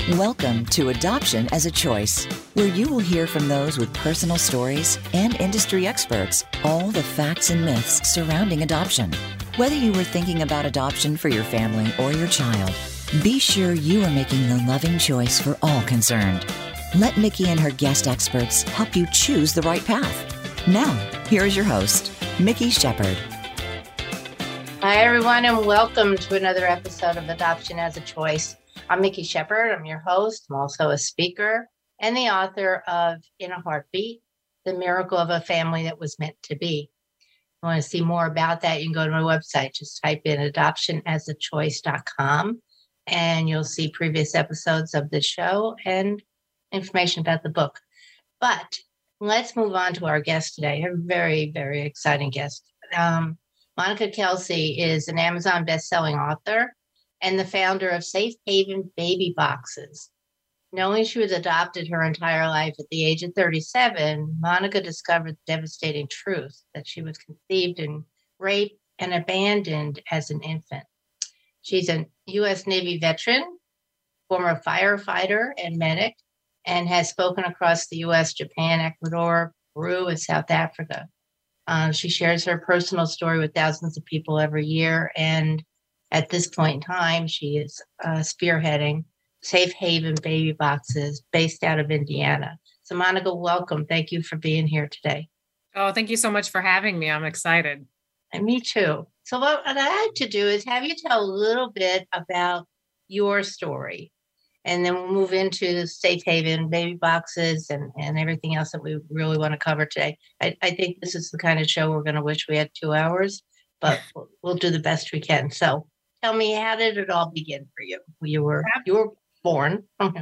Welcome to Adoption as a Choice, where you will hear from those with personal stories and industry experts all the facts and myths surrounding adoption. Whether you were thinking about adoption for your family or your child, be sure you are making the loving choice for all concerned. Let Mickey and her guest experts help you choose the right path. Now, here is your host, Mickey Shepard. Hi, everyone, and welcome to another episode of Adoption as a Choice. I'm Mickey Shepard. I'm your host. I'm also a speaker and the author of In a Heartbeat, The Miracle of a Family That Was Meant to Be. If you want to see more about that, you can go to my website. Just type in adoptionasachoice.com and you'll see previous episodes of the show and information about the book. But let's move on to our guest today. A very, very exciting guest. Monica Kelsey is an Amazon best-selling author and the founder of Safe Haven Baby Boxes. Knowing she was adopted her entire life, at the age of 37, Monica discovered the devastating truth that she was conceived and raped and abandoned as an infant. She's a U.S. Navy veteran, former firefighter and medic, and has spoken across the U.S., Japan, Ecuador, Peru, and South Africa. She shares her personal story with thousands of people every year, and at this point in time, she is spearheading Safe Haven Baby Boxes based out of Indiana. So Monica, welcome. Thank you for being here today. Oh, thank you so much for having me. I'm excited. And me too. So what I'd like to do is have you tell a little bit about your story, and then we'll move into Safe Haven Baby Boxes and everything else that we really want to cover today. I think this is the kind of show we're going to wish we had 2 hours, but we'll do the best we can. So tell me, how did it all begin for you? You were born.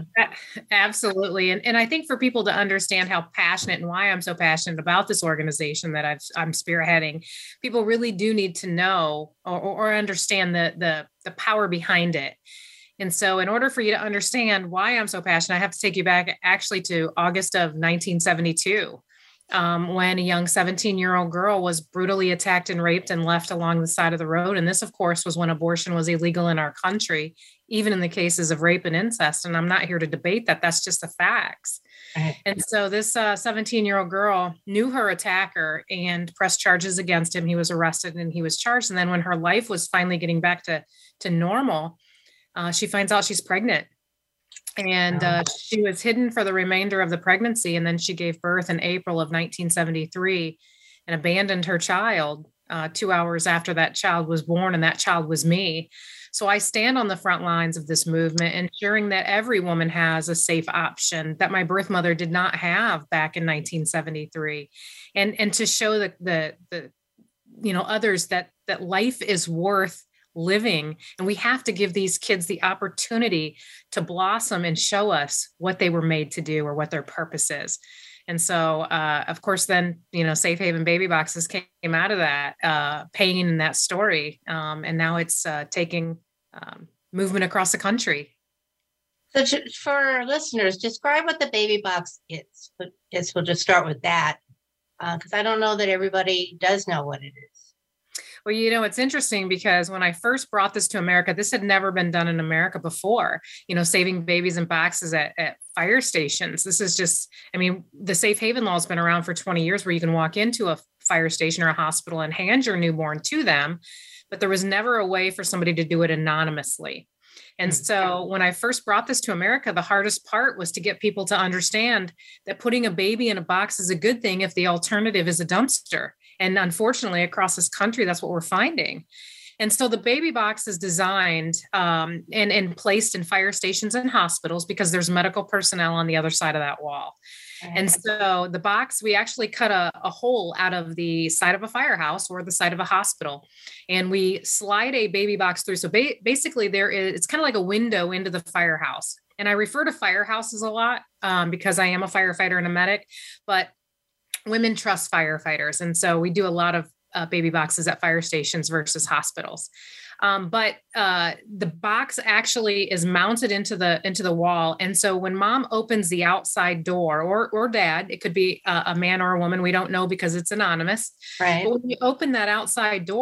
Absolutely. And I think for people to understand how passionate and why I'm so passionate about this organization that I'm spearheading, people really do need to know or understand the power behind it. And so in order for you to understand why I'm so passionate, I have to take you back actually to August of 1972. When a young 17-year-old girl was brutally attacked and raped and left along the side of the road. And this, of course, was when abortion was illegal in our country, even in the cases of rape and incest. And I'm not here to debate that. That's just the facts. Right. And so this 17-year-old girl knew her attacker and pressed charges against him. He was arrested and he was charged. And then when her life was finally getting back to normal, she finds out she's pregnant. And she was hidden for the remainder of the pregnancy. And then she gave birth in April of 1973 and abandoned her child 2 hours after that child was born. And that child was me. So I stand on the front lines of this movement, ensuring that every woman has a safe option that my birth mother did not have back in 1973. And to show the others that life is worth living. And we have to give these kids the opportunity to blossom and show us what they were made to do or what their purpose is. And so, of course, then, Safe Haven Baby Boxes came out of that pain and that story. And now it's taking movement across the country. So for our listeners, describe what the baby box is. We'll just start with that because I don't know that everybody does know what it is. Well, it's interesting because when I first brought this to America, this had never been done in America before, saving babies in boxes at fire stations. This is just, the Safe Haven law has been around for 20 years where you can walk into a fire station or a hospital and hand your newborn to them, but there was never a way for somebody to do it anonymously. And so when I first brought this to America, the hardest part was to get people to understand that putting a baby in a box is a good thing if the alternative is a dumpster. And unfortunately, across this country, that's what we're finding. And so the baby box is designed and placed in fire stations and hospitals because there's medical personnel on the other side of that wall. Right. And so the box, we actually cut a hole out of the side of a firehouse or the side of a hospital, and we slide a baby box through. So basically it's kind of like a window into the firehouse. And I refer to firehouses a lot because I am a firefighter and a medic, but women trust firefighters. And so we do a lot of baby boxes at fire stations versus hospitals. But the box actually is mounted into the wall. And so when mom opens the outside door or dad, it could be a man or a woman, we don't know because it's anonymous. Right. But when you open that outside door,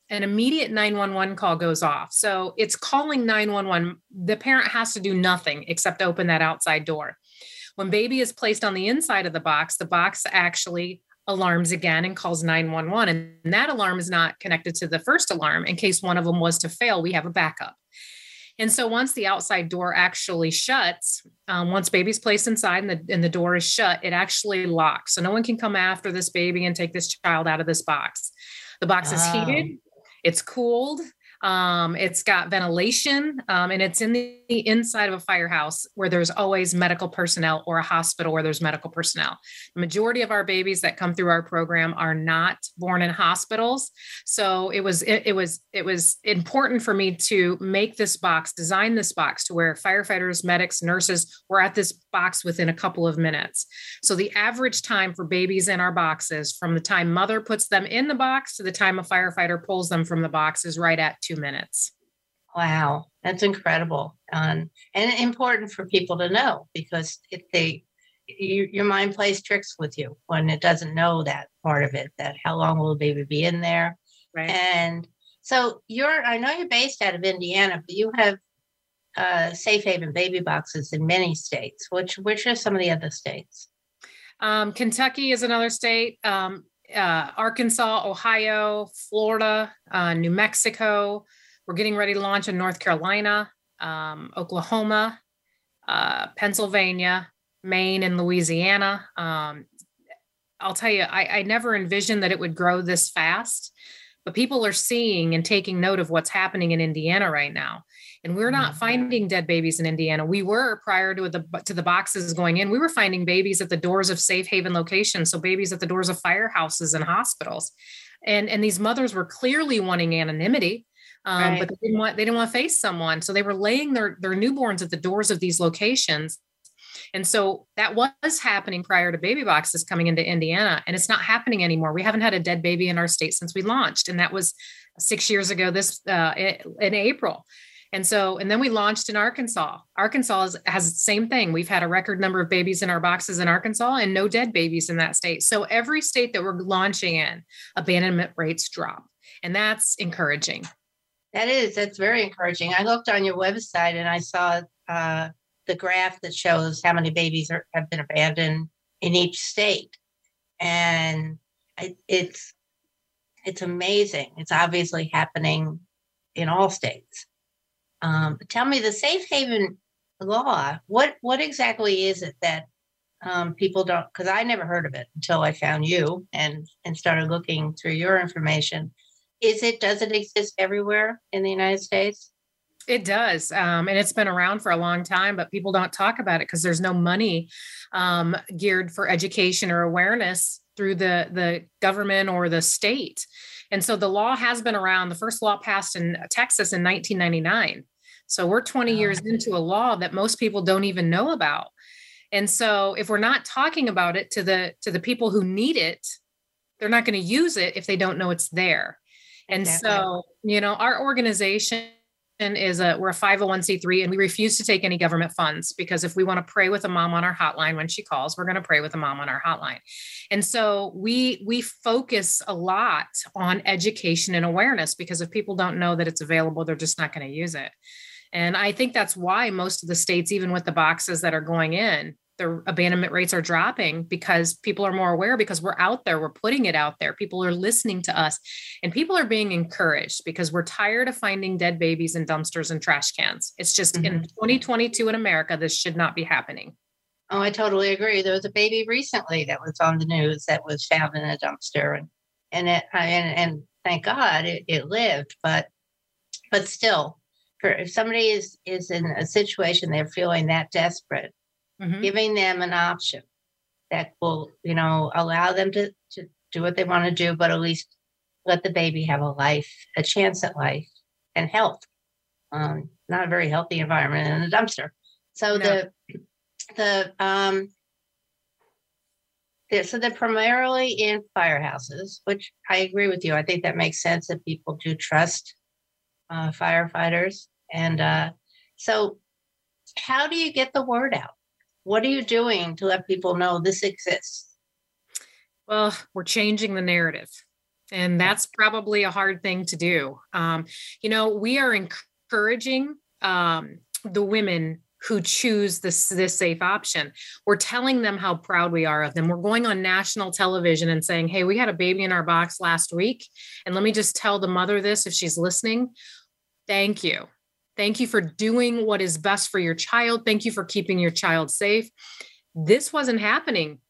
an immediate 911 call goes off. So it's calling 911. The parent has to do nothing except open that outside door. When baby is placed on the inside of the box actually alarms again and calls 911. And that alarm is not connected to the first alarm. In case one of them was to fail, we have a backup. And so once the outside door actually shuts, once baby's placed inside and the door is shut, it actually locks. So no one can come after this baby and take this child out of this box. The box is heated, it's cooled, it's got ventilation, and it's in the inside of a firehouse where there's always medical personnel, or a hospital where there's medical personnel. The majority of our babies that come through our program are not born in hospitals. So it was important for me to make this box, design this box to where firefighters, medics, nurses were at this box within a couple of minutes. So the average time for babies in our boxes from the time mother puts them in the box to the time a firefighter pulls them from the box is right at 2 minutes. Wow, that's incredible. And important for people to know, because if your mind plays tricks with you when it doesn't know that part of it, that how long will the baby be in there. Right. And so I know you're based out of Indiana, but you have safe haven baby boxes in many states. Which are some of the other states? Kentucky is another state. Arkansas, Ohio, Florida, New Mexico. We're getting ready to launch in North Carolina, Oklahoma, Pennsylvania, Maine, and Louisiana. I'll tell you, I never envisioned that it would grow this fast, but people are seeing and taking note of what's happening in Indiana right now. And we're not finding dead babies in Indiana. We were, prior to the boxes going in, we were finding babies at the doors of safe haven locations. So babies at the doors of firehouses and hospitals. And these mothers were clearly wanting anonymity. Right. But they didn't want to face someone. So they were laying their newborns at the doors of these locations. And so that was happening prior to baby boxes coming into Indiana, and it's not happening anymore. We haven't had a dead baby in our state since we launched. And that was 6 years ago in April. And then we launched in Arkansas. Arkansas has the same thing. We've had a record number of babies in our boxes in Arkansas and no dead babies in that state. So every state that we're launching in, abandonment rates drop. And that's encouraging. That's very encouraging. I looked on your website and I saw the graph that shows how many babies have been abandoned in each state. And it's amazing. It's obviously happening in all states. Tell me, the safe haven law, what exactly is it that people don't, because I never heard of it until I found you and started looking through your information. Does it exist everywhere in the United States? It does. And it's been around for a long time, but people don't talk about it because there's no money geared for education or awareness through the government or the state. And so the law has been around. The first law passed in Texas in 1999. So we're 20 years into a law that most people don't even know about. And so if we're not talking about it to the people who need it, they're not going to use it if they don't know it's there. And so, our organization we're a 501c3, and we refuse to take any government funds, because if we want to pray with a mom on our hotline when she calls, we're going to pray with a mom on our hotline. And so we focus a lot on education and awareness, because if people don't know that it's available, they're just not going to use it. And I think that's why most of the states, even with the boxes that are going in, their abandonment rates are dropping, because people are more aware, because we're out there, we're putting it out there. People are listening to us, and people are being encouraged, because we're tired of finding dead babies in dumpsters and trash cans. It's just in 2022 in America, this should not be happening. Oh, I totally agree. There was a baby recently that was on the news that was found in a dumpster, and thank God it lived, but still, if somebody is in a situation they're feeling that desperate, giving them an option that will, allow them to do what they want to do, but at least let the baby have a chance at life and health. Not a very healthy environment in a dumpster. So no. So they're primarily in firehouses, which I agree with you. I think that makes sense, that people do trust firefighters. And so how do you get the word out? What are you doing to let people know this exists? Well, we're changing the narrative. And that's probably a hard thing to do. We are encouraging the women who choose this safe option. We're telling them how proud we are of them. We're going on national television and saying, hey, we had a baby in our box last week. And let me just tell the mother this, if she's listening, thank you. Thank you for doing what is best for your child. Thank you for keeping your child safe. This wasn't happening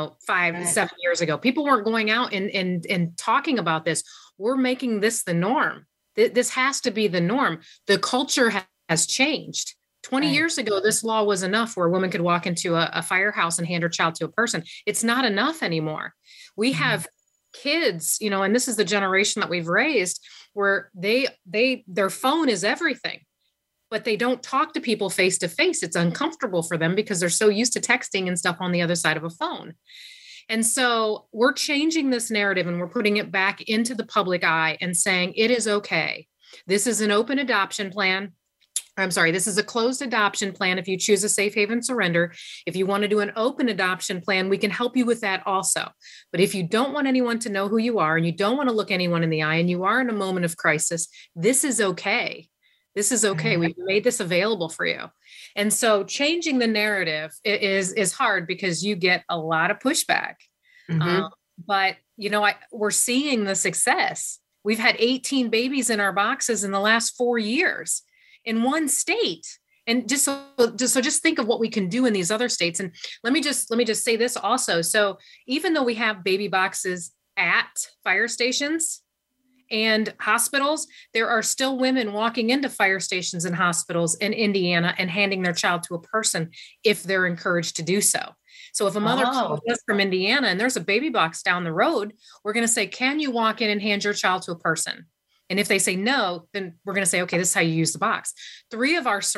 5-7 years ago. People weren't going out and talking about this. We're making this the norm. This has to be the norm. The culture has changed. 20 years ago, this law was enough where a woman could walk into a firehouse and hand her child to a person. It's not enough anymore. We have kids, and this is the generation that we've raised where their phone is everything, but they don't talk to people face to face. It's uncomfortable for them because they're so used to texting and stuff on the other side of a phone. And so we're changing this narrative and we're putting it back into the public eye and saying, it is okay. This is an open adoption plan. This is a closed adoption plan. If you choose a safe haven surrender, if you want to do an open adoption plan, we can help you with that also. But if you don't want anyone to know who you are and you don't want to look anyone in the eye and you are in a moment of crisis, this is okay. This is okay. We've made this available for you. And so changing the narrative is hard because you get a lot of pushback. But, we're seeing the success. We've had 18 babies in our boxes in the last 4 years. In one state. And just think of what we can do in these other states. And let me just say this also. So even though we have baby boxes at fire stations and hospitals, there are still women walking into fire stations and hospitals in Indiana and handing their child to a person if they're encouraged to do so. So if a mother calls us from Indiana and there's a baby box down the road, we're going to say, can you walk in and hand your child to a person? And if they say no, then we're going to say, okay, this is how you use the box. 3 of our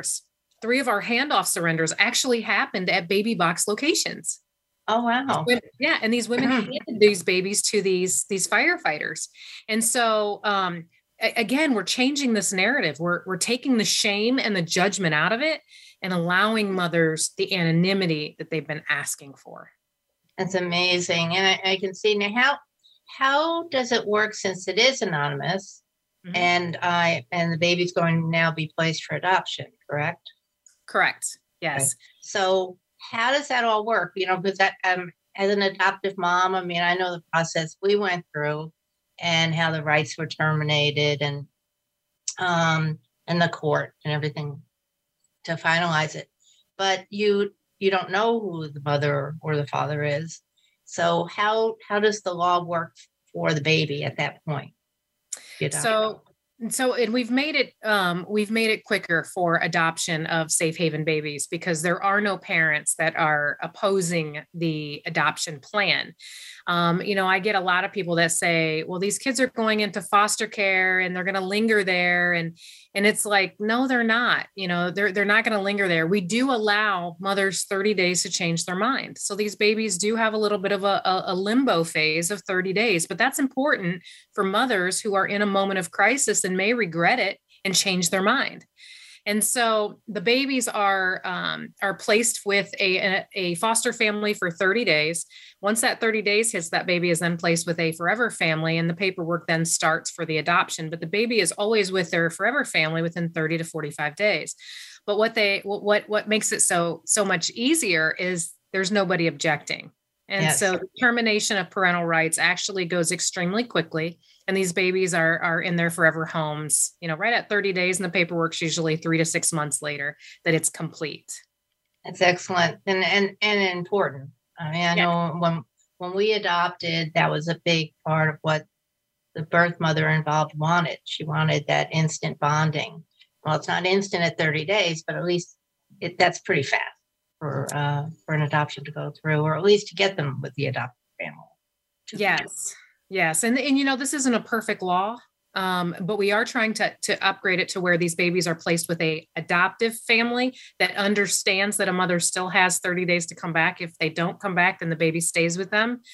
handoff surrenders actually happened at baby box locations. Oh, wow. And these women handed these babies to these firefighters. And so, again, we're changing this narrative. We're taking the shame and the judgment out of it and allowing mothers the anonymity that they've been asking for. That's amazing. And I can see now how does it work since it is anonymous and the baby's going to now be placed for adoption, correct? Correct. Yes. Okay. So how does that all work? Because that as an adoptive mom, I know the process we went through and how the rights were terminated and the court and everything to finalize it. But you don't know who the mother or the father is. So how does the law work for the baby at that point? And we've made it quicker for adoption of safe haven babies because there are no parents that are opposing the adoption plan. I get a lot of people that say, well, these kids are going into foster care and they're going to linger there. And it's like, no, they're not, they're not going to linger there. We do allow mothers 30 days to change their mind. So these babies do have a little bit of a limbo phase of 30 days, but that's important for mothers who are in a moment of crisis and may regret it and change their mind. And so the babies are placed with a foster family for 30 days. Once that 30 days hits, that baby is then placed with a forever family and the paperwork then starts for the adoption. But the baby is always with their forever family within 30 to 45 days. But what makes it so much easier is there's nobody objecting. And so the termination of parental rights actually goes extremely quickly. And these babies are in their forever homes, right at 30 days. And the paperwork's usually 3 to 6 months later that it's complete. That's excellent and important. I know when we adopted, that was a big part of what the birth mother involved wanted. She wanted that instant bonding. Well, it's not instant at 30 days, but at least that's pretty fast for an adoption to go through, or at least to get them with the adopted family. Yes. And this isn't a perfect law, but we are trying to upgrade it to where these babies are placed with a adoptive family that understands that a mother still has 30 days to come back. If they don't come back, then the baby stays with them.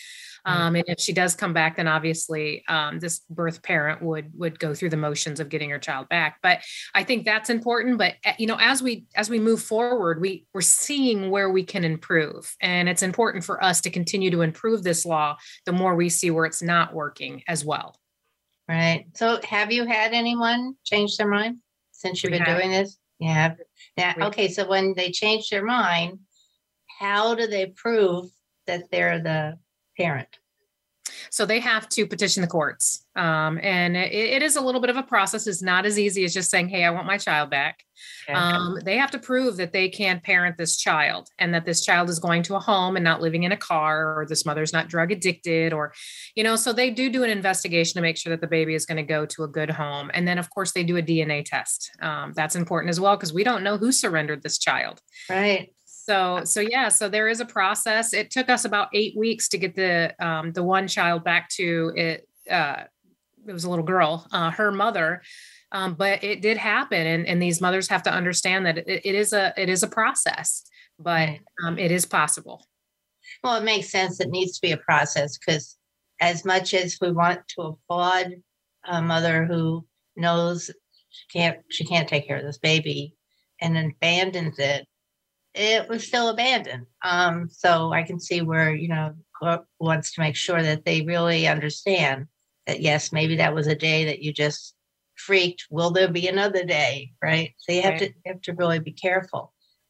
And if she does come back, then obviously this birth parent would go through the motions of getting her child back. But I think that's important. But as we move forward, we're seeing where we can improve, and it's important for us to continue to improve this law. The more we see where it's not working as well. Right. So, have you had anyone change their mind since you've been doing this? Yeah. Now, okay. So, when they change their mind, how do they prove that they're the parent? So they have to petition the courts. And it is a little bit of a process. It's not as easy as just saying, hey, I want my child back. Okay. They have to prove that they can parent this child and that this child is going to a home and not living in a car, or this mother's not drug addicted, or, so they do an investigation to make sure that the baby is going to go to a good home. And then, of course, they do a DNA test. That's important as well, because we don't know who surrendered this child. Right. So there is a process. It took us about 8 weeks to get the one child back to it. It was a little girl, her mother, but it did happen. And these mothers have to understand that it is a process, but it is possible. Well, it makes sense. It needs to be a process, because as much as we want to applaud a mother who knows she can't take care of this baby and then abandons it, it was still abandoned. So I can see where, court wants to make sure that they really understand that, yes, maybe that was a day that you just freaked. Will there be another day? Right. So you have to really be careful.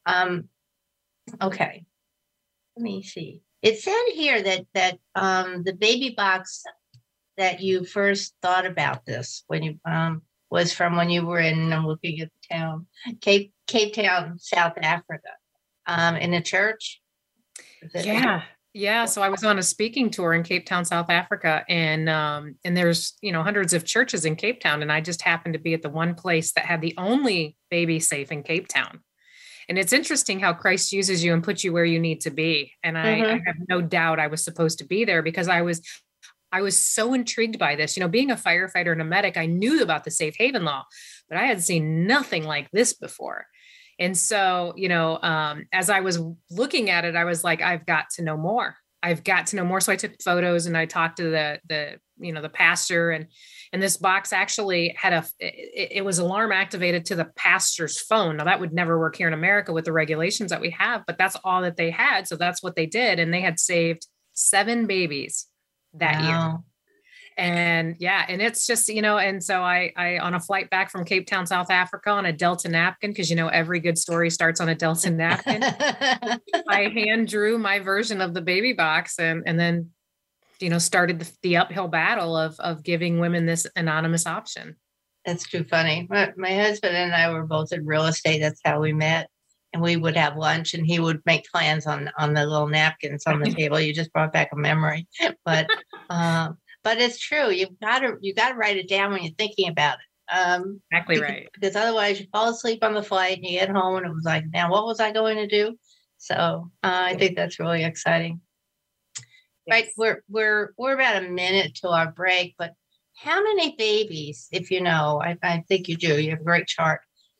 Okay. Let me see. It said here that the baby box that you first thought about this when you was from when you were in, I'm looking at the town, Cape Town, South Africa. In a church? Yeah. So I was on a speaking tour in Cape Town, South Africa, and there's, hundreds of churches in Cape Town. And I just happened to be at the one place that had the only baby safe in Cape Town. And it's interesting how Christ uses you and puts you where you need to be. And I have no doubt I was supposed to be there, because I was so intrigued by this. Being a firefighter and a medic, I knew about the safe haven law, but I had seen nothing like this before. And so, as I was looking at it, I was like, I've got to know more. So I took photos and I talked to the pastor, and this box actually had it was alarm activated to the pastor's phone. Now that would never work here in America with the regulations that we have, but that's all that they had. So that's what they did. And they had saved 7 babies that year. And it's just, and so I, on a flight back from Cape Town, South Africa, on a Delta napkin, because, every good story starts on a Delta napkin, I hand drew my version of the baby box and then, started the uphill battle of giving women this anonymous option. That's too funny. My husband and I were both in real estate. That's how we met. And we would have lunch and he would make plans on the little napkins on the table. You just brought back a memory. But it's true. You got to write it down when you're thinking about it. Exactly right. Because otherwise you fall asleep on the flight and you get home and it was like, now what was I going to do? So I think that's really exciting. Yes. Right. We're about a minute till our break, but how many babies, if you know, I think you do, you have a great chart,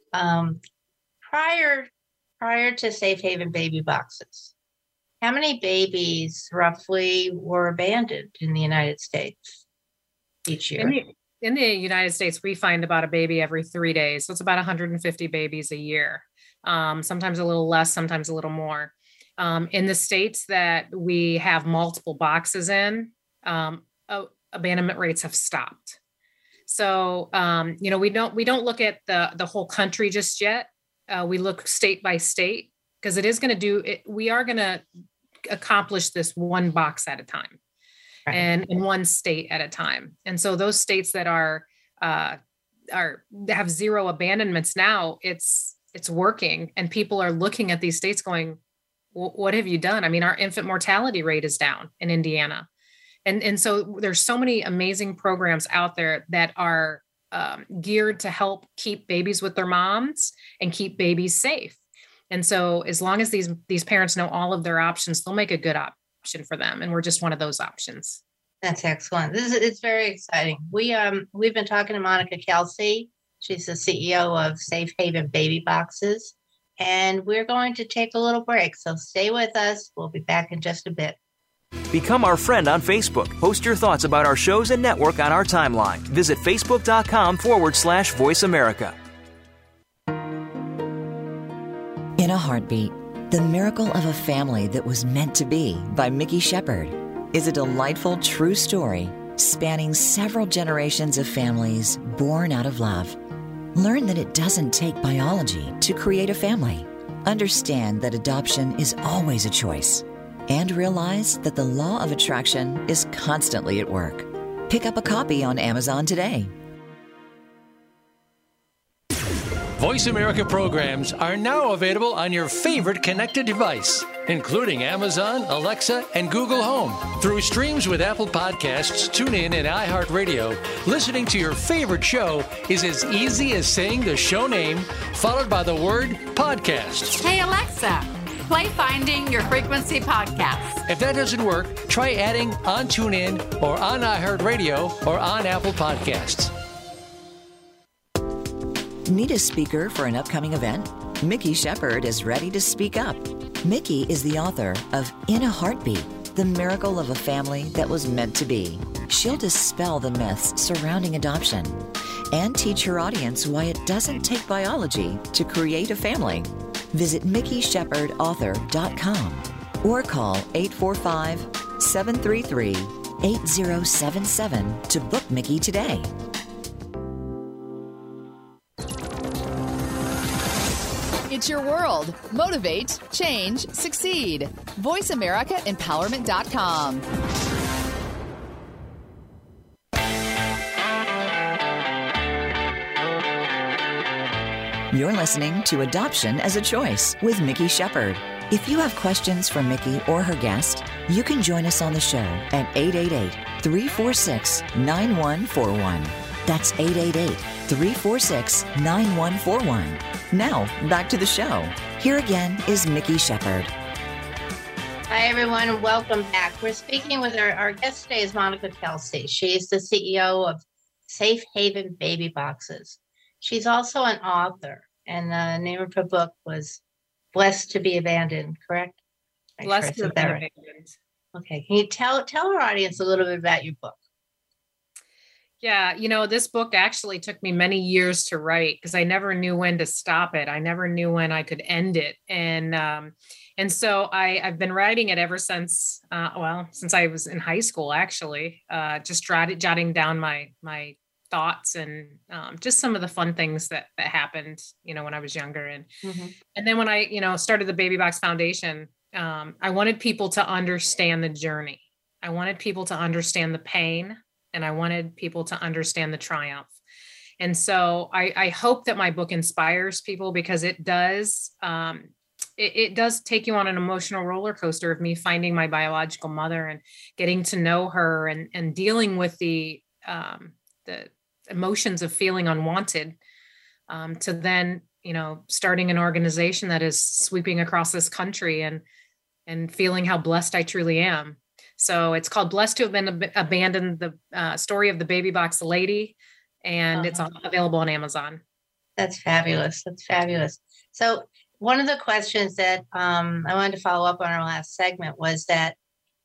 prior to Safe Haven baby boxes, how many babies roughly were abandoned in the United States each year? In the United States, we find about a baby every 3 days. So it's about 150 babies a year. Sometimes a little less, sometimes a little more. In the states that we have multiple boxes in, abandonment rates have stopped. So, we don't look at the whole country just yet. We look state by state, because it is going to do it. We are going to accomplish this one box at a time, right, and in one state at a time. And so those states that have zero abandonments now, it's working, and people are looking at these states going, what have you done? I mean, our infant mortality rate is down in Indiana. And so there's so many amazing programs out there that are geared to help keep babies with their moms and keep babies safe. And so as long as these parents know all of their options, they'll make a good option for them. And we're just one of those options. That's excellent. It's very exciting. We've been talking to Monica Kelsey. She's the CEO of Safe Haven Baby Boxes. And we're going to take a little break. So stay with us. We'll be back in just a bit. Become our friend on Facebook. Post your thoughts about our shows and network on our timeline. Visit facebook.com/Voice America. In a Heartbeat, The Miracle of a Family That Was Meant to Be by Mickey Shepard is a delightful true story spanning several generations of families born out of love. Learn that it doesn't take biology to create a family. Understand that adoption is always a choice. And realize that the law of attraction is constantly at work. Pick up a copy on Amazon today. Voice America programs are now available on your favorite connected device, including Amazon, Alexa, and Google Home. Through streams with Apple Podcasts, TuneIn, and iHeartRadio, listening to your favorite show is as easy as saying the show name followed by the word podcast. Hey, Alexa, play Finding Your Frequency podcast. If that doesn't work, try adding on TuneIn or on iHeartRadio or on Apple Podcasts. Need a speaker for an upcoming event? Mickey Shepard is ready to speak up. Mickey is the author of In a Heartbeat, The Miracle of a Family That Was Meant to Be. She'll dispel the myths surrounding adoption and teach her audience why it doesn't take biology to create a family. Visit MickeyShepardAuthor.com or call 845-733-8077 to book Mickey today. It's your world. Motivate, change, succeed. VoiceAmericaEmpowerment.com. You're listening to Adoption as a Choice with Mickey Shepard. If you have questions for Mickey or her guest, you can join us on the show at 888-346-9141. That's 888-346-9141. Now, back to the show. Here again is Mickey Shepard. Hi, everyone, and welcome back. We're speaking with our guest today is Monica Kelsey. She's the CEO of Safe Haven Baby Boxes. She's also an author, and the name of her book was Blessed to be Abandoned, correct? Blessed to be Abandoned. Okay. Can you tell our audience a little bit about your book? Yeah, this book actually took me many years to write because I never knew when to stop it. I never knew when I could end it. And so I've been writing it ever since, since I was in high school, actually, just jotting down my thoughts and just some of the fun things that happened, when I was younger. And then when I, started the Baby Box Foundation, I wanted people to understand the journey. I wanted people to understand the pain. And I wanted people to understand the triumph. And so I hope that my book inspires people because it does. It does take you on an emotional roller coaster of me finding my biological mother and getting to know her and dealing with the emotions of feeling unwanted, to then, starting an organization that is sweeping across this country and feeling how blessed I truly am. So it's called Blessed to Have Been Abandoned, the story of the Baby Box Lady, and it's available on Amazon. That's fabulous. That's fabulous. So one of the questions that I wanted to follow up on our last segment was that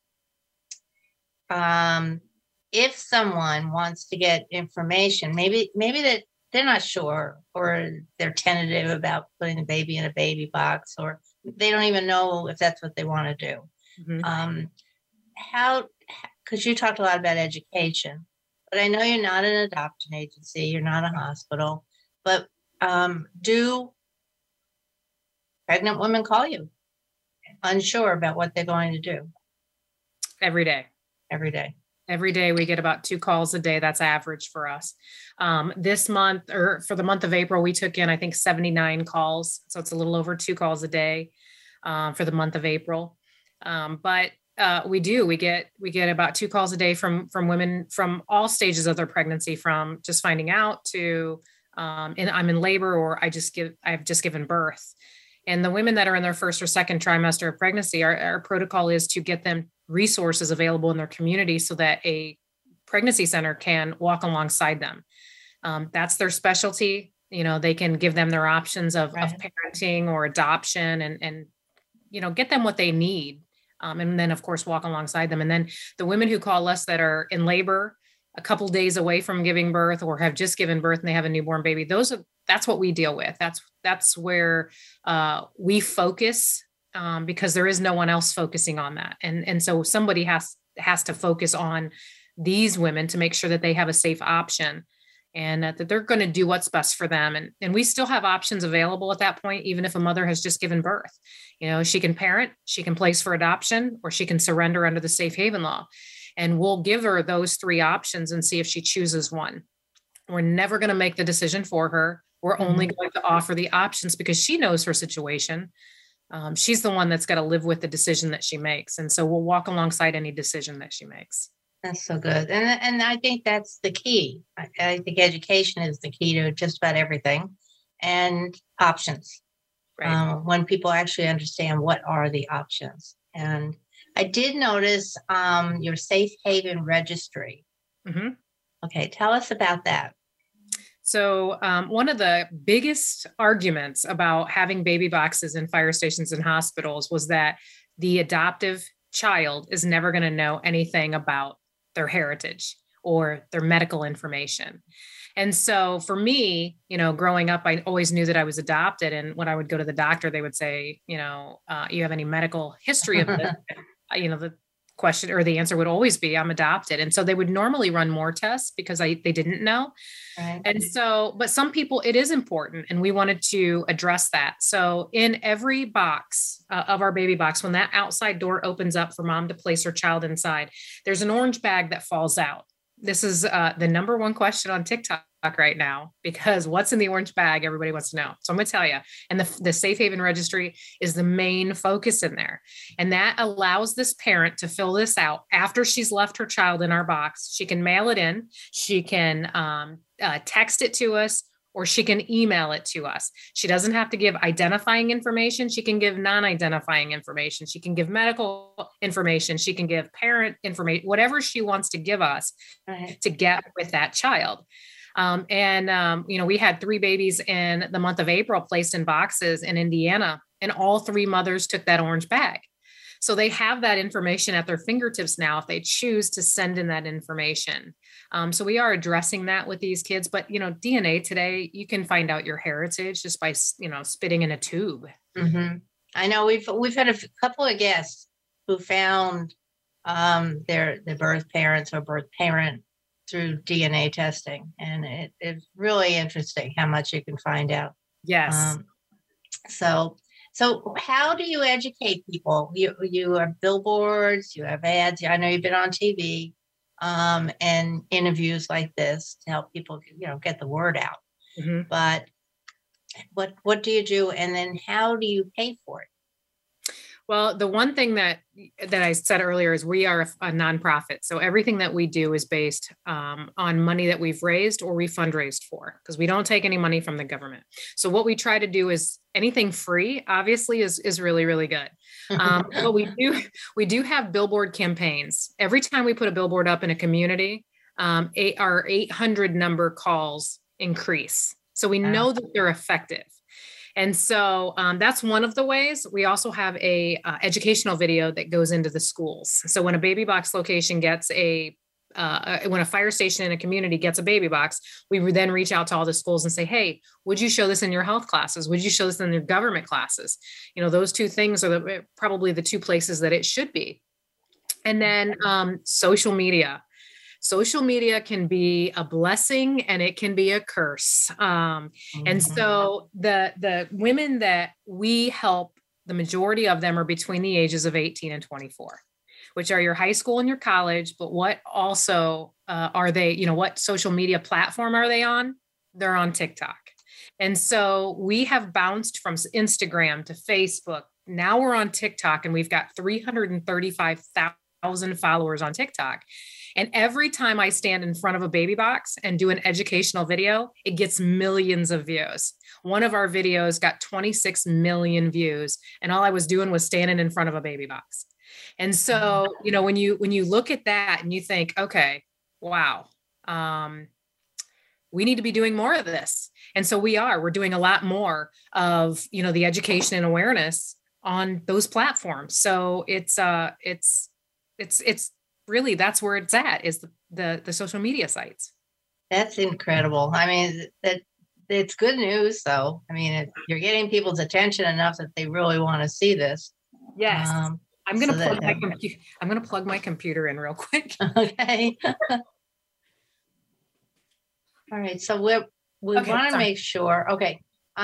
if someone wants to get information, maybe that they're not sure or they're tentative about putting the baby in a baby box, or they don't even know if that's what they want to do. Mm-hmm. Because you talked a lot about education, but I know you're not an adoption agency, you're not a hospital, but do pregnant women call you unsure about what they're going to do? Every day. Every day. Every day we get about 2 calls a day. That's average for us. This month, or for the month of April, we took in, I think, 79 calls. So it's a little over 2 calls a day for the month of April. But we get about 2 calls a day from women from all stages of their pregnancy, from just finding out to and I'm in labor, or I've just given birth. And the women that are in their first or second trimester of pregnancy, our protocol is to get them resources available in their community so that a pregnancy center can walk alongside them. That's their specialty. They can give them their options of parenting or adoption and get them what they need. And then, of course, walk alongside them. And then the women who call us that are in labor, a couple days away from giving birth, or have just given birth and they have a newborn baby, that's what we deal with. That's where we focus, because there is no one else focusing on that. And so somebody has to focus on these women to make sure that they have a safe option, and that they're going to do what's best for them. And we still have options available at that point, even if a mother has just given birth. She can parent, she can place for adoption, or she can surrender under the safe haven law. And we'll give her those 3 options and see if she chooses one. We're never going to make the decision for her. We're only going to offer the options because she knows her situation. She's the one that's got to live with the decision that she makes. And so we'll walk alongside any decision that she makes. That's so good. And I think that's the key. I think education is the key to just about everything, and options. Right. When people actually understand what are the options. And I did notice your Safe Haven registry. Mm-hmm. Okay, tell us about that. So one of the biggest arguments about having baby boxes in fire stations and hospitals was that the adoptive child is never going to know anything about their heritage or their medical information. And so for me, growing up, I always knew that I was adopted. And when I would go to the doctor, they would say, you have any medical history of this? The question or the answer would always be, I'm adopted. And so they would normally run more tests because they didn't know. Right. And so, but some people, it is important, and we wanted to address that. So in every box of our baby box, when that outside door opens up for mom to place her child inside, there's an orange bag that falls out. This is the number one question on TikTok right now, because what's in the orange bag, everybody wants to know. So I'm going to tell you, and the Safe Haven registry is the main focus in there. And that allows this parent to fill this out after she's left her child in our box. She can mail it in, she can text it to us, or she can email it to us. She doesn't have to give identifying information. She can give non-identifying information. She can give medical information. She can give parent information, whatever she wants to give us to get with that child. We had 3 babies in the month of April placed in boxes in Indiana, and all 3 mothers took that orange bag. So they have that information at their fingertips now if they choose to send in that information. So we are addressing that with these kids. But, DNA today, you can find out your heritage just by, spitting in a tube. Mm-hmm. I know we've had a couple of guests who found their birth parents or birth parent through DNA testing. And it's really interesting how much you can find out. Yes. So how do you educate people? You have billboards, you have ads. I know you've been on TV and interviews like this to help people, get the word out. Mm-hmm. But what do you do? And then how do you pay for it? Well, the one thing that I said earlier is we are a nonprofit. So everything that we do is based on money that we've raised or we fundraised for, because we don't take any money from the government. So what we try to do is anything free, obviously, is really, really good. But we do have billboard campaigns. Every time we put a billboard up in a community, our 800 number calls increase. So we know that they're effective. And so that's one of the ways. We also have a educational video that goes into the schools. So when a baby box location gets when a fire station in a community gets a baby box, we would then reach out to all the schools and say, hey, would you show this in your health classes? Would you show this in your government classes? Those 2 things are probably the 2 places that it should be. And then social media. Social media can be a blessing and it can be a curse. And so the women that we help, the majority of them are between the ages of 18 and 24, which are your high school and your college. But what also are they, what social media platform are they on? They're on TikTok. And so we have bounced from Instagram to Facebook. Now we're on TikTok, and we've got 335,000 followers on TikTok. And every time I stand in front of a baby box and do an educational video, it gets millions of views. One of our videos got 26 million views, and all I was doing was standing in front of a baby box. And so, when you look at that and you think, okay, wow, we need to be doing more of this. And so we're doing a lot more of, the education and awareness on those platforms. So it's really, that's where it's at, is the social media sites. That's incredible. I mean, it's good news, though. I mean, you're getting people's attention enough that they really want to see this. Yes. I'm going to plug my computer in real quick. Okay. All right. So we want to make sure. Okay.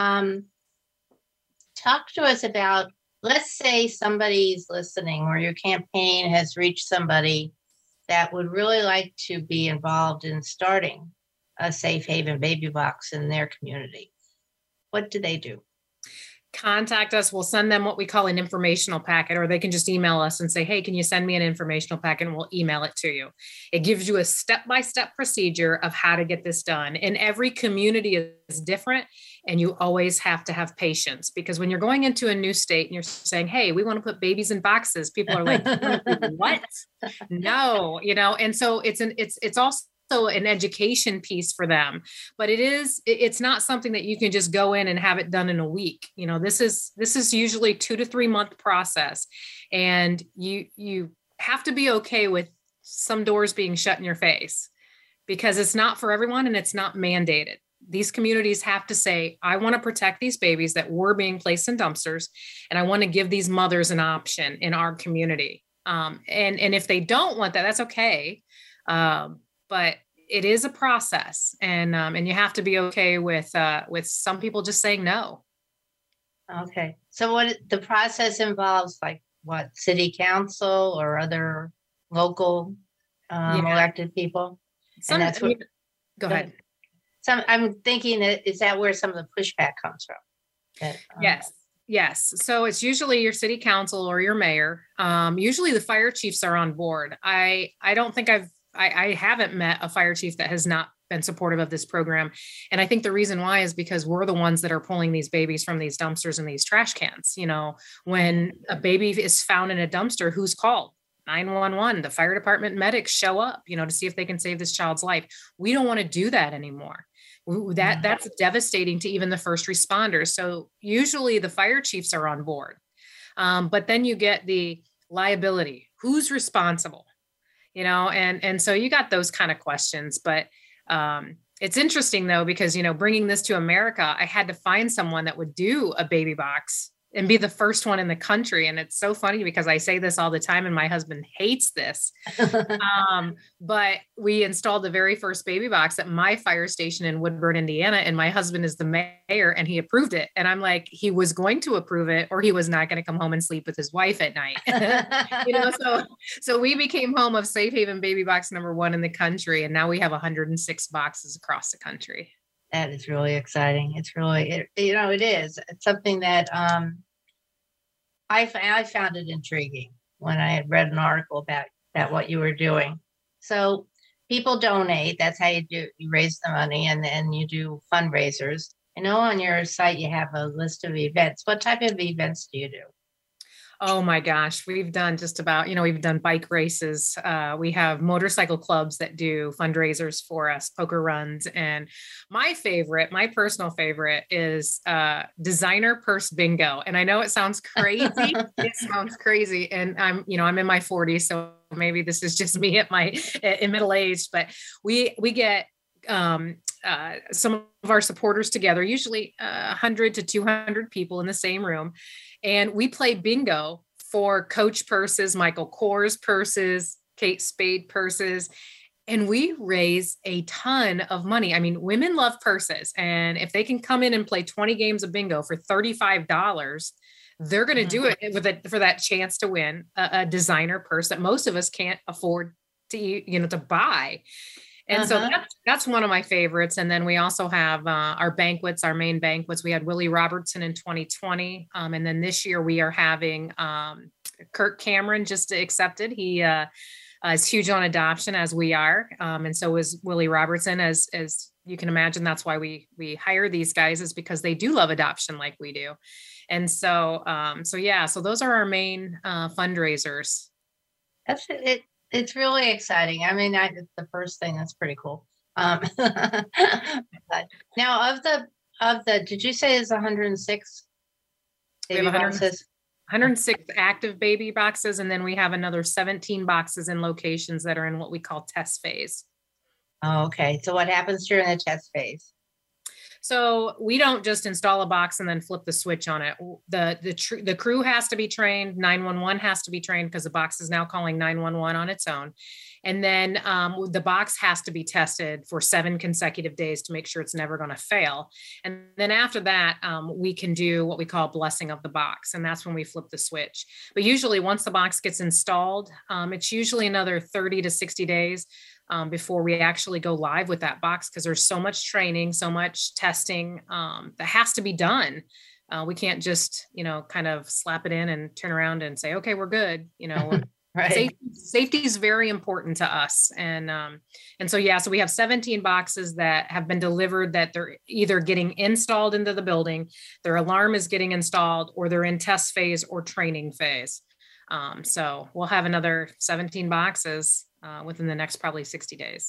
Talk to us about, let's say somebody's listening, or your campaign has reached somebody that would really like to be involved in starting a Safe Haven baby box in their community. What do they do? Contact us. We'll send them what we call an informational packet, or they can just email us and say, hey, can you send me an informational packet? And we'll email it to you. It gives you a step-by-step procedure of how to get this done. And every community is different. And you always have to have patience, because when you're going into a new state and you're saying, hey, we want to put babies in boxes, people are like, what? No, and so it's also an education piece for them, but it's not something that you can just go in and have it done in a week. This is usually 2 to 3 month process, and you have to be okay with some doors being shut in your face, because it's not for everyone and it's not mandated. These communities have to say, I want to protect these babies that were being placed in dumpsters, and I want to give these mothers an option in our community. And if they don't want that, that's okay. But it is a process, and you have to be okay with some people just saying no. Okay. So what the process involves, like what, city council or other local elected people? And that's what. Go ahead. I'm thinking is that where some of the pushback comes from? Yes. So it's usually your city council or your mayor. Usually the fire chiefs are on board. I don't think I haven't met a fire chief that has not been supportive of this program. And I think the reason why is because we're the ones that are pulling these babies from these dumpsters and these trash cans. When a baby is found in a dumpster, who's called? 911, the fire department medics show up, to see if they can save this child's life. We don't want to do that anymore. That's devastating to even the first responders. So usually the fire chiefs are on board. But then you get the liability. Who's responsible? And so you got those kind of questions. But it's interesting, though, because, bringing this to America, I had to find someone that would do a baby box and be the first one in the country. And it's so funny because I say this all the time and my husband hates this. But we installed the very first baby box at my fire station in Woodburn, Indiana. And my husband is the mayor and he approved it. And I'm like, he was going to approve it or he was not going to come home and sleep with his wife at night. So we became home of Safe Haven baby box #1 in the country. And now we have 106 boxes across the country. That is really exciting. It's really, it is. It's something that I found it intriguing when I had read an article about what you were doing. So people donate. That's how you do. You raise the money, and then you do fundraisers. I know on your site you have a list of events. What type of events do you do? Oh my gosh, we've done just about, we've done bike races. We have motorcycle clubs that do fundraisers for us, poker runs. And my personal favorite is designer purse bingo. And I know it sounds crazy. It sounds crazy. And I'm in my 40s. So maybe this is just me in middle age, but we get some of our supporters together, usually 100 to 200 people in the same room. And we play bingo for Coach purses, Michael Kors purses, Kate Spade purses. And we raise a ton of money. I mean, women love purses. And if they can come in and play 20 games of bingo for $35, they're going to do it for that chance to win a designer purse that most of us can't afford to buy. And so that's one of my favorites. And then we also have our banquets, our main banquets. We had Willie Robertson in 2020. And then this year we are having Kirk Cameron just accepted. He is huge on adoption, as we are. And so is Willie Robertson. As you can imagine, that's why we hire these guys, is because they do love adoption like we do. And so those are our main fundraisers. That's it. It's really exciting. I mean, it's the first thing. That's pretty cool. But now of the, did you say it's 106? We have 100. 106 active baby boxes. And then we have another 17 boxes in locations that are in what we call test phase. Oh, okay. So what happens during the test phase? So we don't just install a box and then flip the switch on it. The crew has to be trained. 911 has to be trained because the box is now calling 911 on its own. And then the box has to be tested for 7 consecutive days to make sure it's never going to fail. And then after that, we can do what we call blessing of the box. And that's when we flip the switch. But usually once the box gets installed, it's usually another 30 to 60 days before we actually go live with that box, because there's so much training, so much testing that has to be done. We can't just, kind of slap it in and turn around and say, okay, we're good. Right. Safety is very important to us. And so we have 17 boxes that have been delivered that they're either getting installed into the building, their alarm is getting installed, or they're in test phase or training phase. So we'll have another 17 boxes within the next probably 60 days.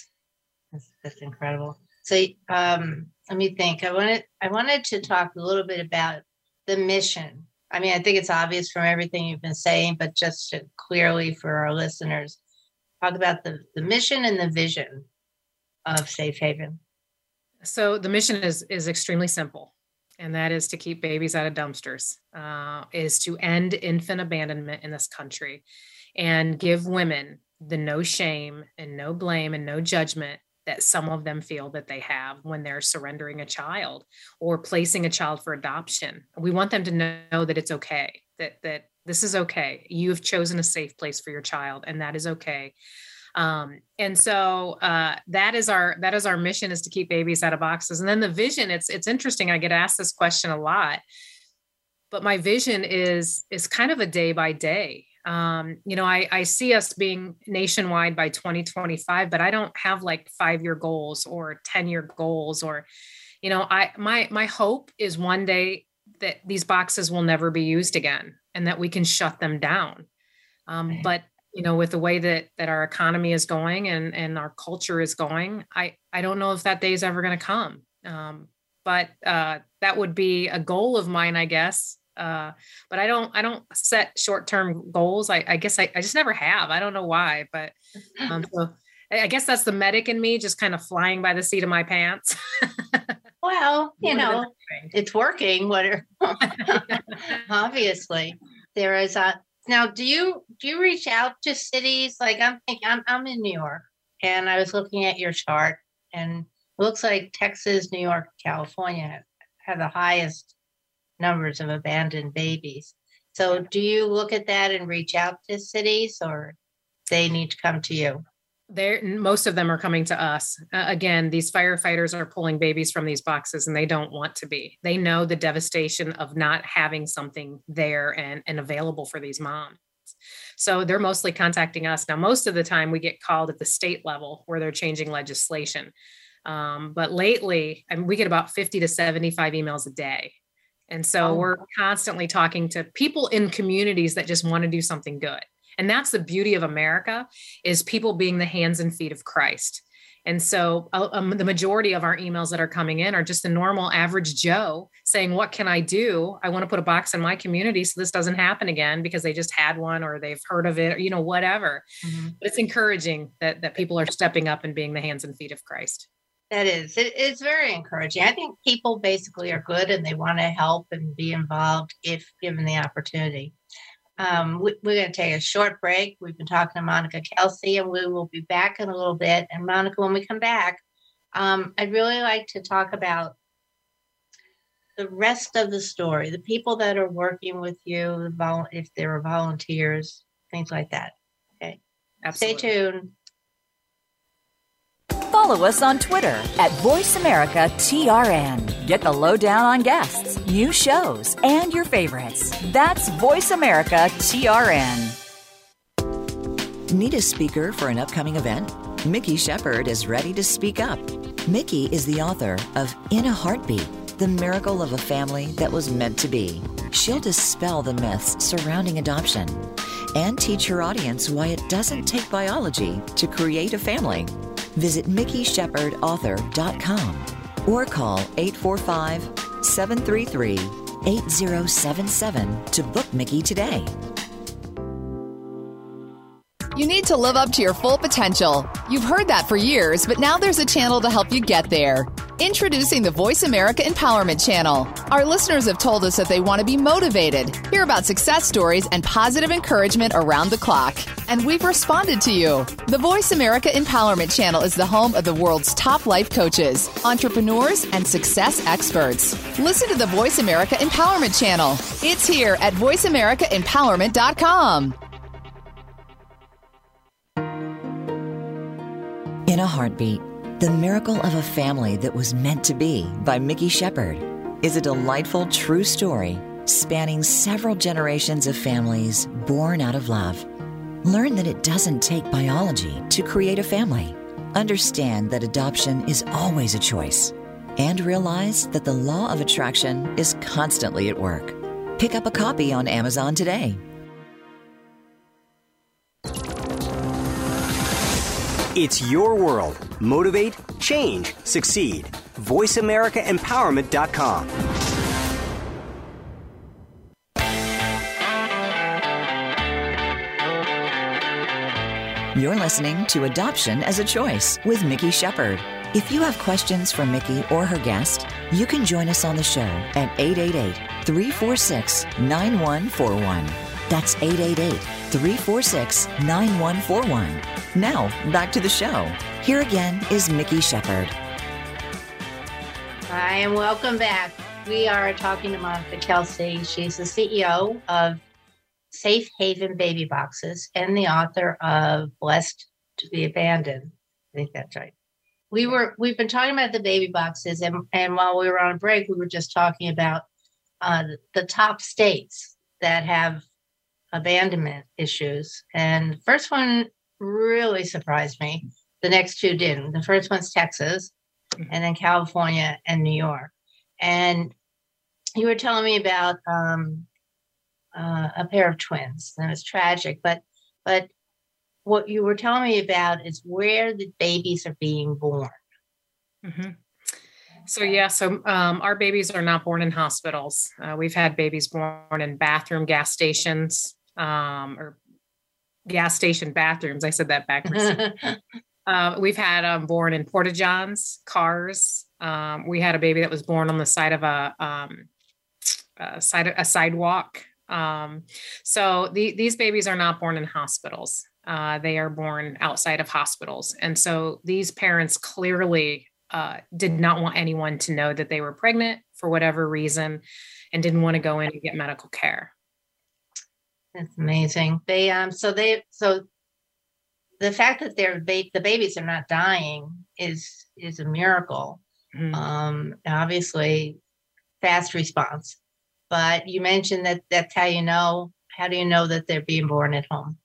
That's incredible. So let me think. I wanted to talk a little bit about the mission. I mean, I think it's obvious from everything you've been saying, but just to clearly for our listeners, talk about the mission and the vision of Safe Haven. So the mission is extremely simple, and that is to keep babies out of dumpsters, is to end infant abandonment in this country and give women the no shame and no blame and no judgment that some of them feel that they have when they're surrendering a child or placing a child for adoption. We want them to know that it's okay, that this is okay. You have chosen a safe place for your child, and that is okay. And so that is our mission, is to keep babies out of boxes. And then the vision, it's interesting. I get asked this question a lot, but my vision is kind of a day by day. I see us being nationwide by 2025, but I don't have like 5-year goals or 10-year goals, or, my hope is one day that these boxes will never be used again and that we can shut them down. But, with the way that our economy is going and our culture is going, I don't know if that day is ever going to come. But that would be a goal of mine, I guess. But I don't set short-term goals. I guess I just never have. I don't know why, but so I guess that's the medic in me, just kind of flying by the seat of my pants. Well, it's working. Obviously, there is now. Do you reach out to cities? Like I'm in New York, and I was looking at your chart, and it looks like Texas, New York, California have the highest numbers of abandoned babies. So do you look at that and reach out to cities, or they need to come to you? Most of them are coming to us. Again, these firefighters are pulling babies from these boxes, and they don't want to be. They know the devastation of not having something there and available for these moms. So they're mostly contacting us. Now, most of the time we get called at the state level where they're changing legislation. But lately, we get about 50 to 75 emails a day. And so we're constantly talking to people in communities that just want to do something good. And that's the beauty of America, is people being the hands and feet of Christ. And so the majority of our emails that are coming in are just the normal average Joe saying, what can I do? I want to put a box in my community so this doesn't happen again, because they just had one or they've heard of it, or, whatever. Mm-hmm. But it's encouraging that people are stepping up and being the hands and feet of Christ. That is, it's very encouraging. I think people basically are good and they want to help and be involved if given the opportunity. We're going to take a short break. We've been talking to Monica Kelsey, and we will be back in a little bit. And Monica, when we come back, I'd really like to talk about the rest of the story, the people that are working with you, if there are volunteers, things like that. Okay. Absolutely. Stay tuned. Follow us on Twitter at VoiceAmericaTRN. Get the lowdown on guests, new shows, and your favorites. That's VoiceAmericaTRN. Need a speaker for an upcoming event? Mickey Shepard is ready to speak up. Mickey is the author of In a Heartbeat, The Miracle of a Family That Was Meant to Be. She'll dispel the myths surrounding adoption and teach her audience why it doesn't take biology to create a family. Visit MickeyShepardAuthor.com or call 845-733 800-8077 to book Mickey today. You need to live up to your full potential. You've heard that for years, but now there's a channel to help you get there. Introducing the Voice America Empowerment Channel. Our listeners have told us that they want to be motivated, hear about success stories, and positive encouragement around the clock. And we've responded to you. The Voice America Empowerment Channel is the home of the world's top life coaches, entrepreneurs, and success experts. Listen to the Voice America Empowerment Channel. It's here at voiceamericaempowerment.com. In a Heartbeat, The Miracle of a Family That Was Meant to Be by Mickey Shepard is a delightful true story spanning several generations of families born out of love. Learn that it doesn't take biology to create a family. Understand that adoption is always a choice. And realize that the law of attraction is constantly at work. Pick up a copy on Amazon today. It's your world. Motivate, change, succeed. VoiceAmericaEmpowerment.com. You're listening to Adoption as a Choice with Mickey Shepard. If you have questions for Mickey or her guest, you can join us on the show at 888-346-9141. That's 888-346-9141. Now, back to the show. Here again is Mickey Shepard. Hi, and welcome back. We are talking to Monica Kelsey. She's the CEO of Safe Haven Baby Boxes and the author of Blessed to be Abandoned. I think that's right. We've been talking about the baby boxes, and while we were on break, we were just talking about the top states that have abandonment issues. And the first one really surprised me. The next two didn't. The first one's Texas, and then California and New York. And you were telling me about a pair of twins, and it was tragic. But what you were telling me about is where the babies are being born. Mm-hmm. So our babies are not born in hospitals. We've had babies born in bathroom gas stations, or gas station bathrooms. I said that backwards. We've had them born in porta-johns, cars. We had a baby that was born on the side of a sidewalk. So these babies are not born in hospitals. They are born outside of hospitals. And so these parents clearly did not want anyone to know that they were pregnant for whatever reason and didn't want to go in and get medical care. That's amazing. So the fact that the babies are not dying is a miracle. Mm-hmm. Obviously, fast response. But you mentioned that that's how you know. How do you know that they're being born at home?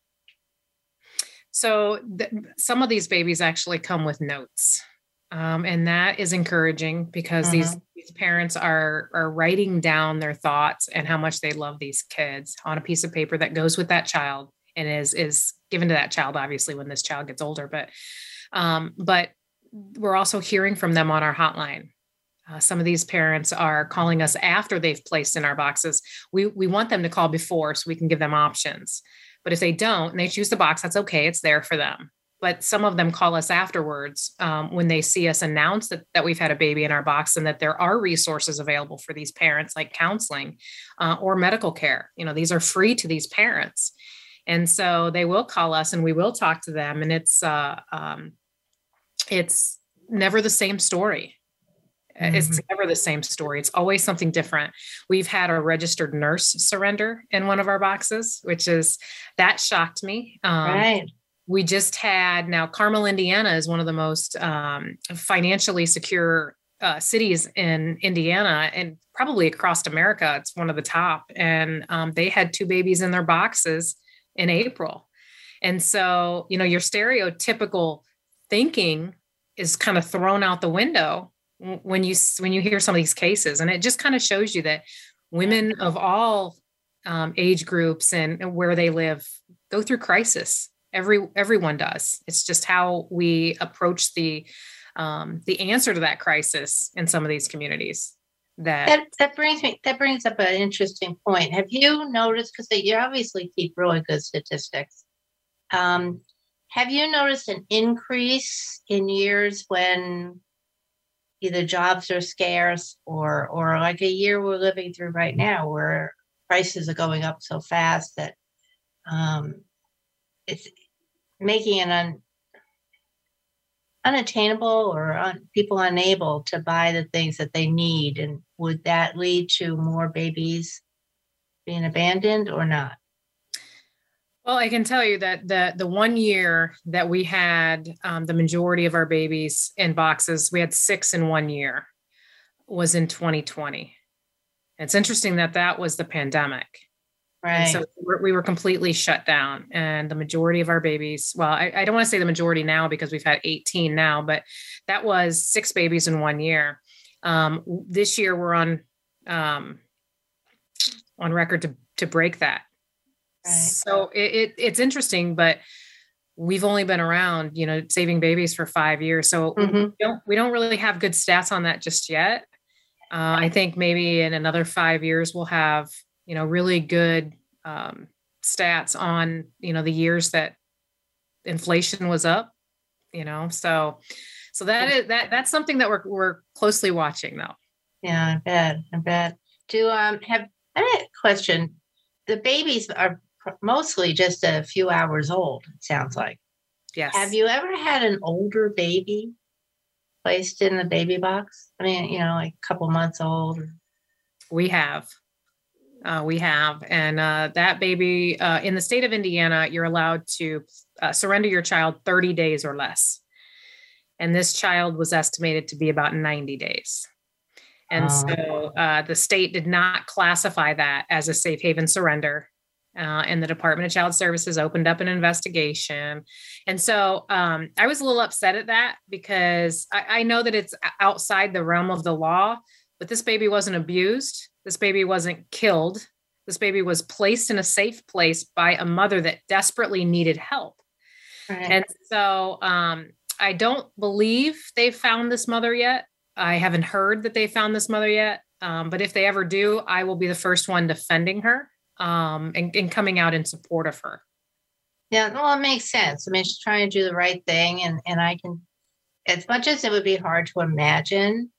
So some of these babies actually come with notes. And that is encouraging because these parents are writing down their thoughts and how much they love these kids on a piece of paper that goes with that child and is given to that child, obviously, when this child gets older. But we're also hearing from them on our hotline. Some of these parents are calling us after they've placed in our boxes. We want them to call before so we can give them options. But if they don't and they choose the box, that's okay. It's there for them. But some of them call us afterwards when they see us announce that we've had a baby in our box and that there are resources available for these parents, like counseling or medical care. These are free to these parents. And so they will call us and we will talk to them. And it's never the same story. Mm-hmm. It's never the same story. It's always something different. We've had a registered nurse surrender in one of our boxes, that shocked me. Right. We just had, now Carmel, Indiana is one of the most financially secure cities in Indiana and probably across America. It's one of the top. And they had 2 babies in their boxes in April. And so, your stereotypical thinking is kind of thrown out the window when you hear some of these cases. And it just kind of shows you that women of all age groups and where they live go through crisis. Everyone does. It's just how we approach the answer to that crisis in some of these communities. that brings up an interesting point. Have you noticed, because you obviously keep really good statistics, have you noticed an increase in years when either jobs are scarce or like a year we're living through right now where prices are going up so fast that it's making it unattainable or people unable to buy the things that they need? And would that lead to more babies being abandoned or not? Well, I can tell you that the 1 year that we had the majority of our babies in boxes, we had 6 in 1 year, was in 2020. It's interesting that was the pandemic. Right. And so we were completely shut down, and the majority of our babies, well, I don't want to say the majority now because we've had 18 now, but that was 6 babies in 1 year. This year we're on record to break that. Right. So it's interesting, but we've only been around, saving babies for 5 years. So we don't really have good stats on that just yet. I think maybe in another 5 years, we'll have, really good stats on, the years that inflation was up, so that's something that we're closely watching though. Yeah, I bet. I had a question. The babies are mostly just a few hours old, it sounds like. Yes. Have you ever had an older baby placed in the baby box? I mean, like a couple months old. We have. And that baby, in the state of Indiana, you're allowed to surrender your child 30 days or less. And this child was estimated to be about 90 days. And so the state did not classify that as a safe haven surrender. And the Department of Child Services opened up an investigation. And so I was a little upset at that because I know that it's outside the realm of the law, but this baby wasn't abused. This baby wasn't killed. This baby was placed in a safe place by a mother that desperately needed help. Right. And so I don't believe they've found this mother yet. I haven't heard that they found this mother yet. But if they ever do, I will be the first one defending her and coming out in support of her. Yeah, well, it makes sense. I mean, she's trying to do the right thing. And I can, as much as it would be hard to imagine,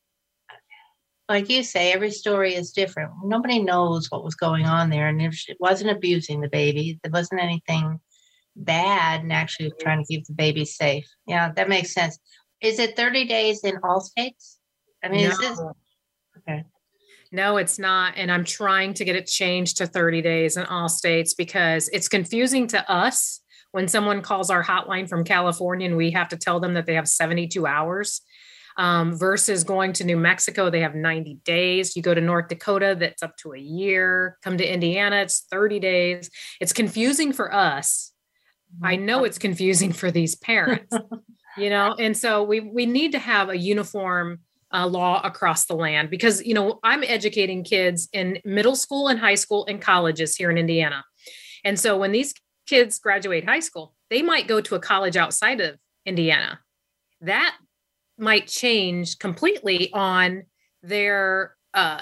like you say, every story is different. Nobody knows what was going on there. And if she wasn't abusing the baby, there wasn't anything bad and actually trying to keep the baby safe. Yeah, that makes sense. Is it 30 days in all states? I mean, no. Is this okay? No, it's not. And I'm trying to get it changed to 30 days in all states because it's confusing to us when someone calls our hotline from California and we have to tell them that they have 72 hours versus going to New Mexico, they have 90 days. You go to North Dakota, that's up to a year. Come to Indiana, it's 30 days. It's confusing for us. I know it's confusing for these parents, and so we need to have a uniform law across the land because, I'm educating kids in middle school and high school and colleges here in Indiana. And so when these kids graduate high school, they might go to a college outside of Indiana. That might change completely on their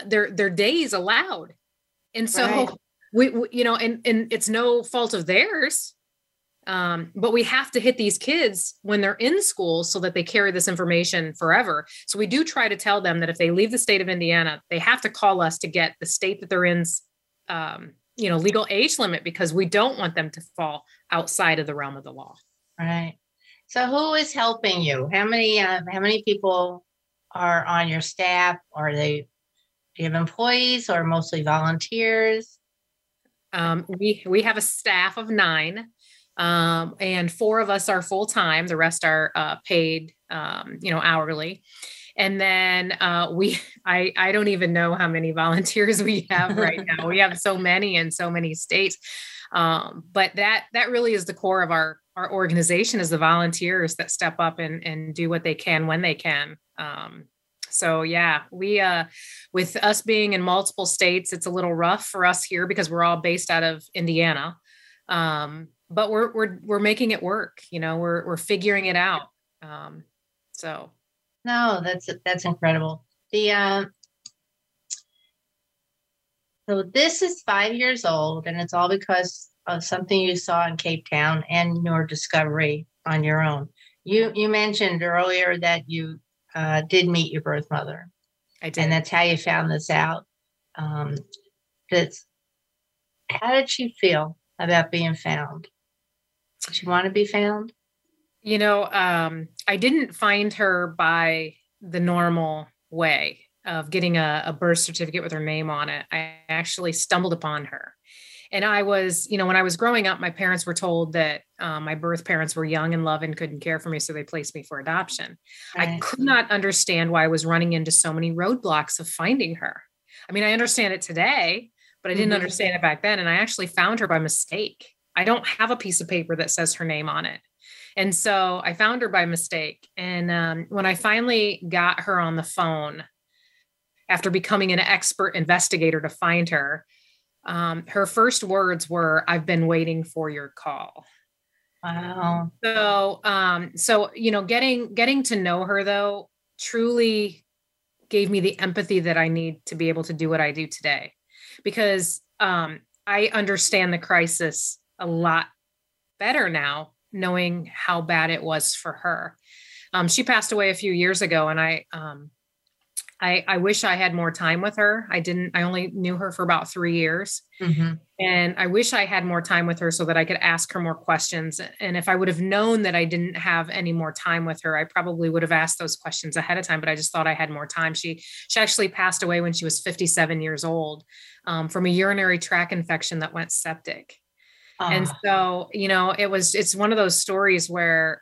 days allowed. And so right. we and it's no fault of theirs. But we have to hit these kids when they're in school so that they carry this information forever. So we do try to tell them that if they leave the state of Indiana, they have to call us to get the state that they're in's, legal age limit because we don't want them to fall outside of the realm of the law. Right. So who is helping you? How many people are on your staff? Do you have employees or mostly volunteers? We have a staff of 9. And 4 of us are full-time. The rest are paid, hourly. And then I don't even know how many volunteers we have right now. We have so many in so many states. But that really is the core of our organization is the volunteers that step up and do what they can when they can. So yeah, we with us being in multiple states, it's a little rough for us here because we're all based out of Indiana. But we're making it work. We're figuring it out. So. No, that's incredible. So this is 5 years old, and it's all because of something you saw in Cape Town and your discovery on your own. You mentioned earlier that you did meet your birth mother. I did. And that's how you found this out. How did she feel about being found? Did she want to be found? I didn't find her by the normal way of getting a birth certificate with her name on it. I actually stumbled upon her. And I was, when I was growing up, my parents were told that my birth parents were young and love and couldn't care for me. So they placed me for adoption. Right. I could not understand why I was running into so many roadblocks of finding her. I mean, I understand it today, but I didn't understand it back then. And I actually found her by mistake. I don't have a piece of paper that says her name on it. And so I found her by mistake. And when I finally got her on the phone, after becoming an expert investigator to find her, her first words were, "I've been waiting for your call." Wow. So, getting to know her though, truly gave me the empathy that I need to be able to do what I do today, because I understand the crisis a lot better now, knowing how bad it was for her. She passed away a few years ago, and I wish I had more time with her. I only knew her for about 3 years. Mm-hmm. And I wish I had more time with her so that I could ask her more questions. And if I would have known that I didn't have any more time with her, I probably would have asked those questions ahead of time, but I just thought I had more time. She actually passed away when she was 57 years old from a urinary tract infection that went septic. And so, it's one of those stories where,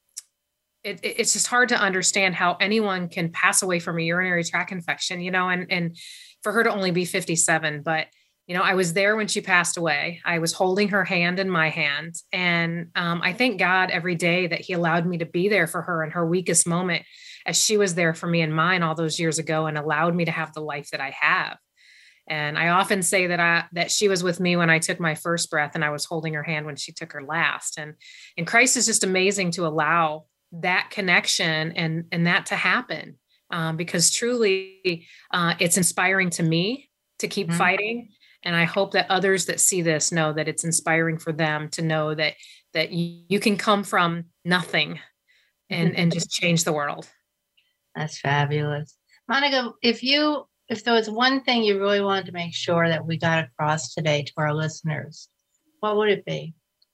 it's just hard to understand how anyone can pass away from a urinary tract infection, and for her to only be 57. But, I was there when she passed away. I was holding her hand in my hand. And I thank God every day that he allowed me to be there for her in her weakest moment, as she was there for me in mine all those years ago, and allowed me to have the life that I have. And I often say that she was with me when I took my first breath, and I was holding her hand when she took her last. And Christ is just amazing to allow that connection and that to happen, because truly it's inspiring to me to keep fighting. And I hope that others that see this know that it's inspiring for them to know that you can come from nothing and just change the world. That's fabulous. Monica, if there was one thing you really wanted to make sure that we got across today to our listeners, what would it be?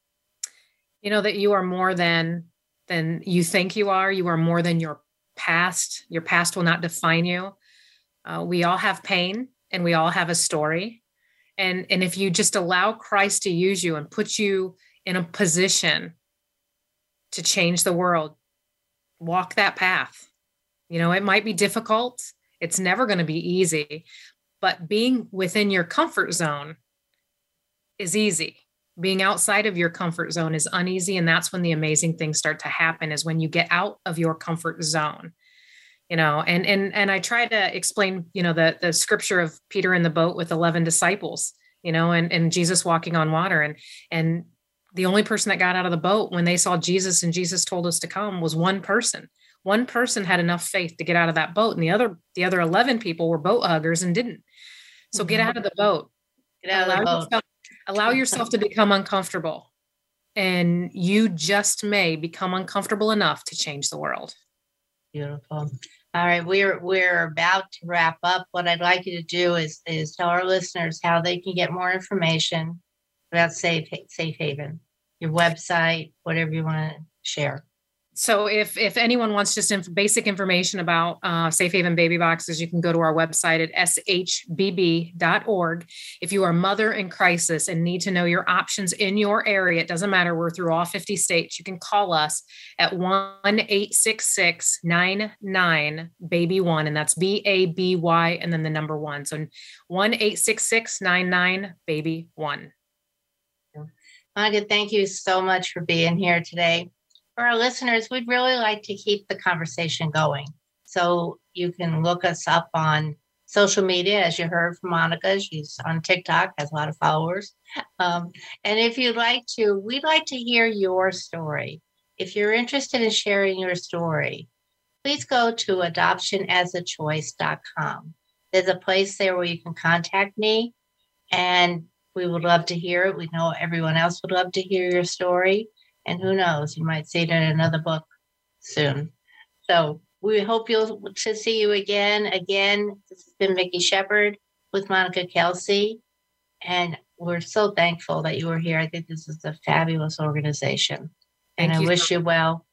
That you are more than you think you are. You are more than your past. Your past will not define you. We all have pain, and we all have a story. And if you just allow Christ to use you and put you in a position to change the world, walk that path. It might be difficult. It's never going to be easy, but being within your comfort zone is easy. Being outside of your comfort zone is uneasy. And that's when the amazing things start to happen, is when you get out of your comfort zone, and I try to explain, the scripture of Peter in the boat with 11 disciples, and Jesus walking on water. And the only person that got out of the boat when they saw Jesus and Jesus told us to come was one person. One person had enough faith to get out of that boat. And the other 11 people were boat huggers and didn't. So get out of the boat. Allow yourself to become uncomfortable, and you just may become uncomfortable enough to change the world. Beautiful. All right. We're about to wrap up. What I'd like you to do is tell our listeners how they can get more information about Safe Haven, your website, whatever you want to share. So if anyone wants just basic information about Safe Haven baby boxes, you can go to our website at shbb.org. If you are a mother in crisis and need to know your options in your area, it doesn't matter. We're through all 50 states. You can call us at 1-866-99-BABY1, and that's BABY and then the number 1. So 1-866-99-BABY1. Monica, thank you so much for being here today. For our listeners, we'd really like to keep the conversation going. So you can look us up on social media, as you heard from Monica. She's on TikTok, has a lot of followers. And if you'd like to, we'd like to hear your story. If you're interested in sharing your story, please go to adoptionasachoice.com. There's a place there where you can contact me. And we would love to hear it. We know everyone else would love to hear your story. And who knows, you might see it in another book soon. So we hope to see you again. Again, this has been Vicki Shepard with Monica Kelsey. And we're so thankful that you were here. I think this is a fabulous organization. And I wish you well.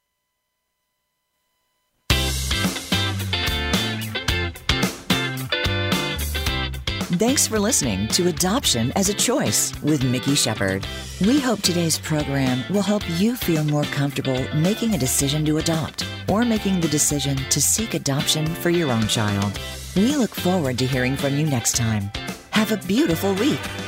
Thanks for listening to Adoption as a Choice with Mickey Shepard. We hope today's program will help you feel more comfortable making a decision to adopt or making the decision to seek adoption for your own child. We look forward to hearing from you next time. Have a beautiful week.